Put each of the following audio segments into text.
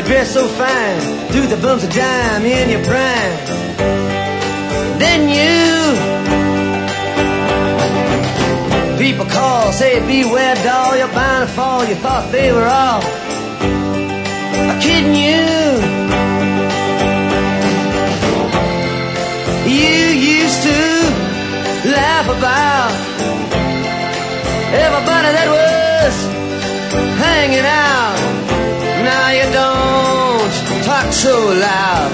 dress so fine, threw the bumps of dime in your prime. Then people call, say beware doll, you're bound to fall. You thought they were all kidding you. You used to laugh about everybody that was hanging out. Now you don't talk so loud.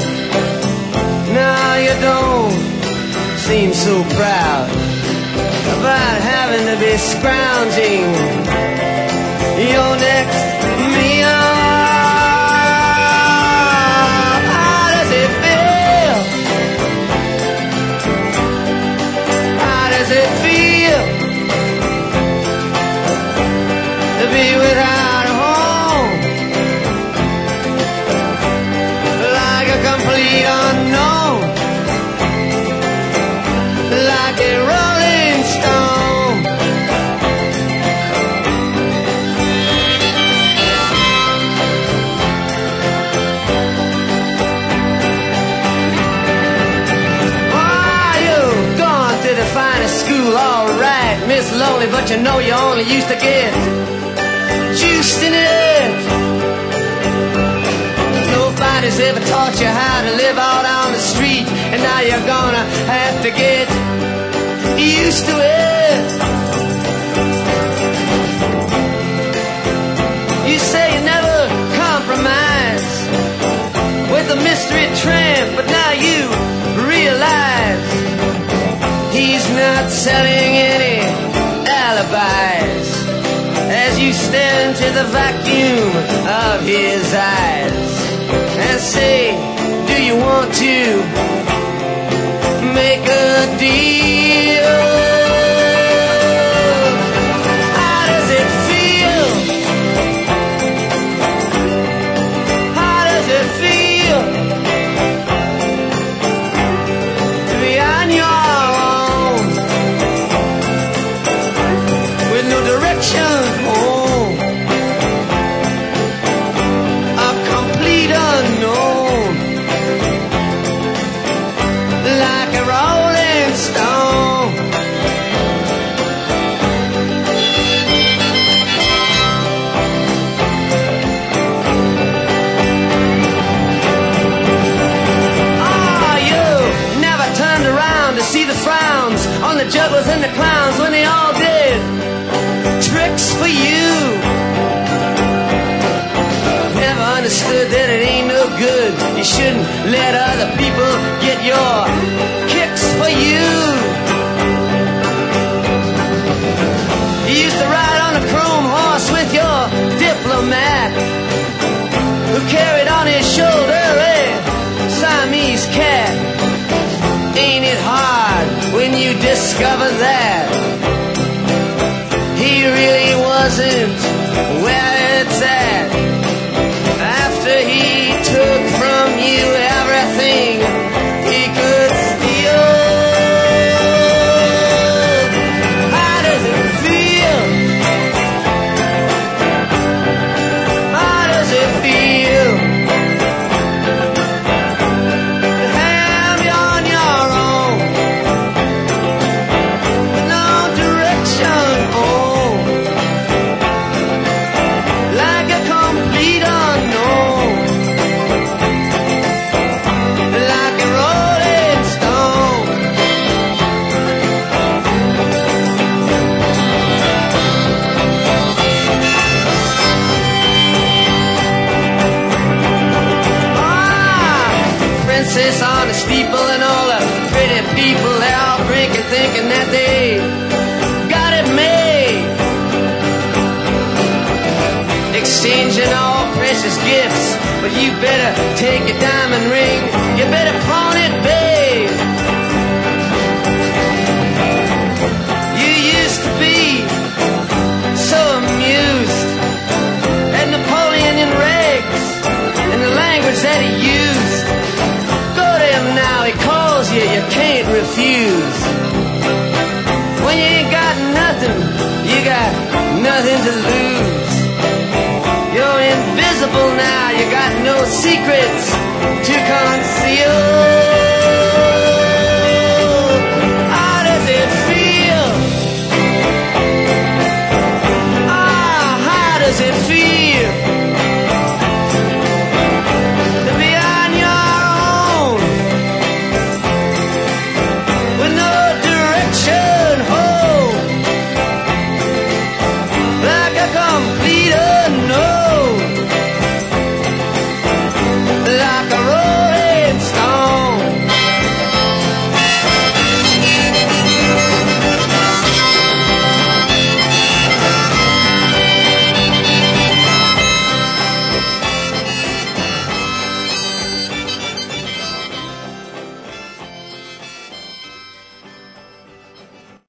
Now you don't seem so proud about having to be scrounging your next meal. How does it feel? How does it feel to be without a home? Like a complete unknown, like a rolling stone. Oh, you've gone to the finest school, all right, Miss Lonely, but you know you only used to get juiced in it. Nobody's ever taught you how to live out on the street, and now you're gonna have to get used to it. You say you never compromise with a mystery tramp, but now you realize he's not selling any alibis as you stare into the vacuum of his eyes and say, do you want to make a deal? How does it feel? How does it feel to be on your own with no direction home? A complete unknown, like a rolling stone. Oh, you never turned around to see the frowns on the jugglers and the clowns when they all did tricks for you. Never understood that it ain't no good. You shouldn't let other people get your kicks for you. You used to ride on a chrome horse with your diplomat, who carried on his shoulder a Siamese cat. Ain't it hard when you discover that he really wasn't where it's at? After he took from you everything he could steal. How does it feel? How does it feel to have you on your own with no direction home, like a complete unknown, like a rolling stone? Ah, princess on the steeple and all the pretty people, they're all drinking, thinking that they got it made, exchanging all precious gifts. But you better take your diamond ring, you better pawn it, babe. You used to be so amused at Napoleon in rags and the language that he used. Go to him now, he calls you, you can't refuse. When you ain't got nothing, you got nothing to lose. You're invisible invisible now. You got no secrets to